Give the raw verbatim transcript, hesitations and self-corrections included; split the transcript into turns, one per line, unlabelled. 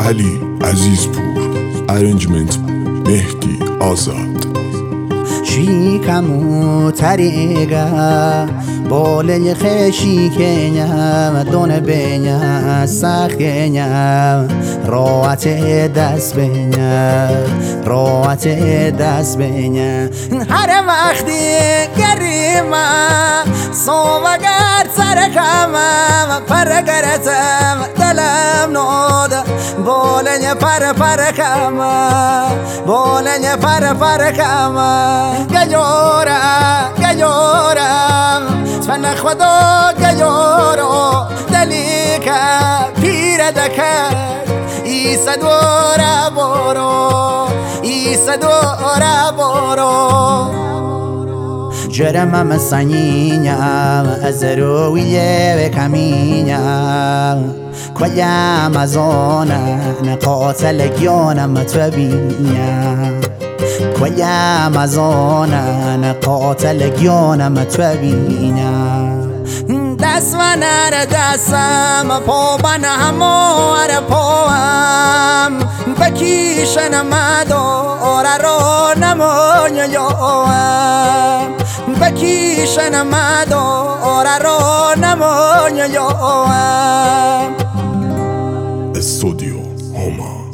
علی عزیزپور. ارنجمنت مهدی آزاد.
شیکمو تریگا بوله خشی کنیا دون بینیا سخینیا روات دست بینیا روات دست بینیا هر وقتی گریما صوبگر سرکما پرگرتم دلم نود بوله پر پر کما بوله پر پر کما گجورا گجورا سفن خدا گجورو دلیکا پیر دکر ایسا دورا برو ایسا دورا برو جرم مسانينيا أزروية وكامينيا كويا مازونا نقاتل جيونا متوبينيا كويا مازونا نقاتل جيونا متوبينيا دسمنا ردسم پوبن همور پوام بکیشن مدور رو نمون یوام بکیشن مدور رو نمون یوام
استودیو هما.